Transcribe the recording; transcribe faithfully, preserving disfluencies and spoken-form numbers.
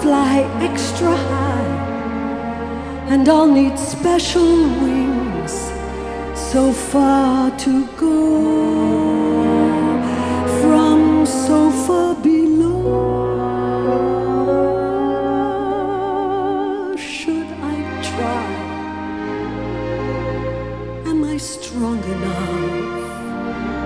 fly extra high, and I'll need special wings so far to go.